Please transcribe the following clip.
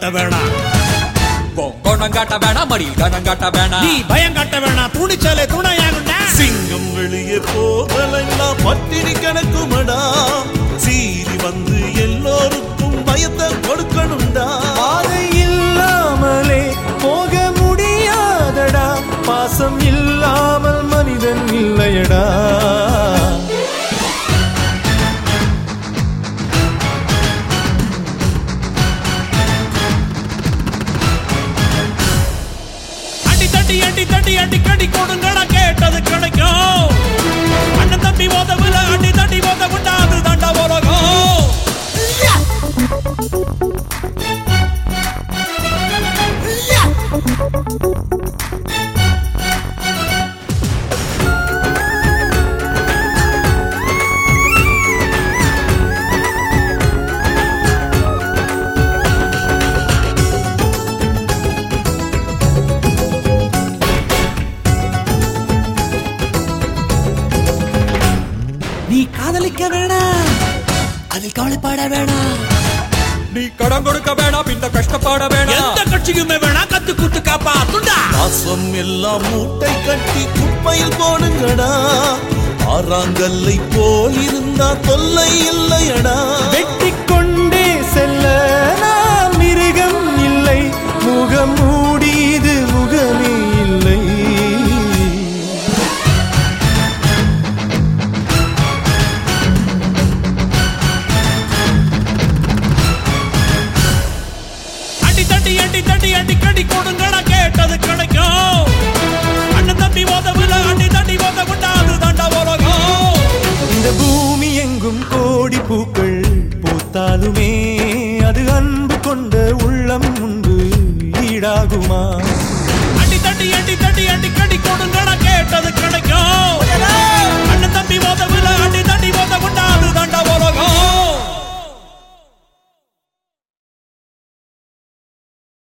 காட்ட வேணாம், பொங்கோணம் காட்ட வேணாம், மடி கணம் காட்ட வேணாம், நீ பயம் காட்ட வேணாம், துணிச்சலே துணையாகுண்டா. சிங்கம் வெளியே போதலெல்லாம் பட்டினி கணக்குமடா, சீறி வந்து எல்லோருக்கும் பயத்தை கொடுக்கணும்டா. பாதை இல்லாமலே போக முடியாதடா, பாசம் இல்லாமல் மனிதன் இல்லையடா. அடிக்கடி கொடுங்கடா, கேட்டது கிடைக்கும். அண்ணன் தம்பி உதவுல அடி தடி உதவுண்டா, அது தாண்டா உலகம். நீ காதலிக்க வேணாம், அதில் கவலைப்பட வேணாம், நீ கடன் கொடுக்க வேணாம், இந்த கஷ்டப்பட வேணாம், எந்த கட்சிக்குமே வேணாம், கத்து குத்து காப்பாத்துண்டா. பாசம் எல்லாம் மூட்டை கட்டி குப்பையில் போடுங்கடா, ஆறாங்கல்லை போல் இருந்தா தொல்லை இல்லையடா. வெட்டி கொண்டே செல்ல நாம் மிருகம் இல்லை, முகம் மூடிது முகமே இல்லை. அடிக்கடி கொடுங்கடா, கேட்டது கிடைக்கும். அண்ணன் தம்பி உதவுல அடி தடி உதவுண்டா, அது தாண்டா உலகம். இந்த பூமி எங்கும் கோடி பூக்கள் பூத்தாலுமே அது அன்பு கொண்ட உள்ளம் முன்பு ஈடாகுமா? அடிக்கடி கொடுங்கடா, கேட்டது கிடைக்கும்.